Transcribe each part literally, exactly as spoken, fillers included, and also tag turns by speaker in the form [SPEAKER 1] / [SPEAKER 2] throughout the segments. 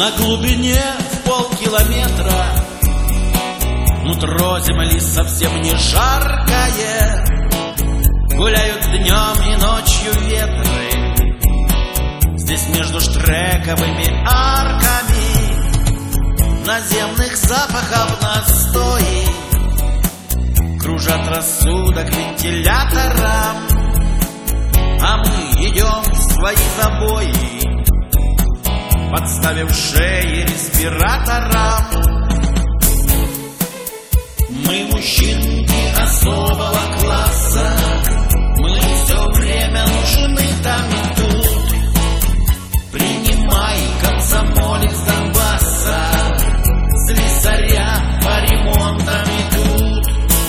[SPEAKER 1] На глубине в полкилометра нутро земли совсем не жаркое. Гуляют днем и ночью ветры здесь между штрековыми арками. Наземных запахов настои кружат рассудок вентилятором, а мы идем в свои забои, подставив шеи респираторам. Мы мужчинки особого класса, мы все время нужны там и тут. Принимай комсомолец Донбасса, слесаря по ремонтам идут.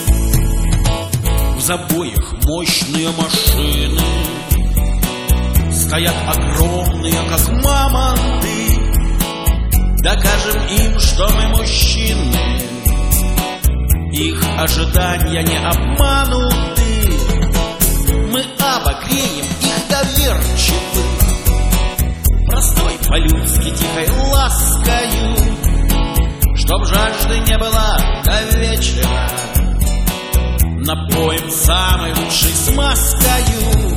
[SPEAKER 1] В забоях мощные машины стоят огромные, как мамонты. Докажем им, что мы мужчины, их ожидания не обмануты. Мы обогреем их доверчивых простой по-людски тихой ласкою, чтоб жажды не было до вечера. Напоим самой лучшей смазкою.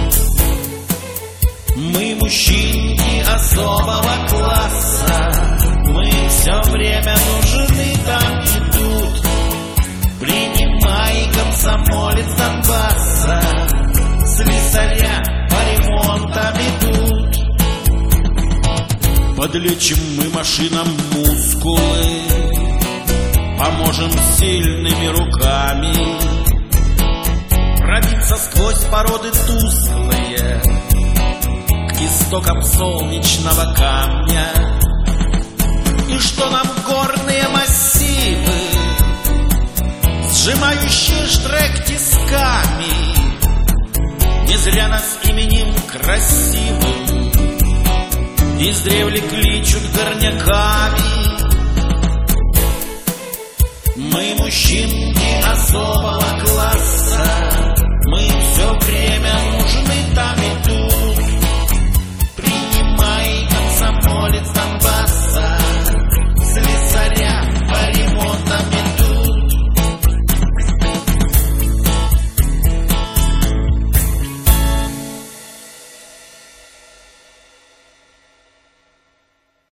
[SPEAKER 1] Мы мужчинки особого класса, мы все время нужны там и тут. Принимай комсомолец Донбасса, слесаря по ремонтам идут. Подлечим мы машинам мускулы, поможем сильными руками пробиться сквозь породы тусклые к истокам солнечного камня. И что нам горные массивы, сжимающие штрек тисками, не зря нас именем красивым издревле кличут горняками. Мы мужчинки особого класса, мы все время нужны там и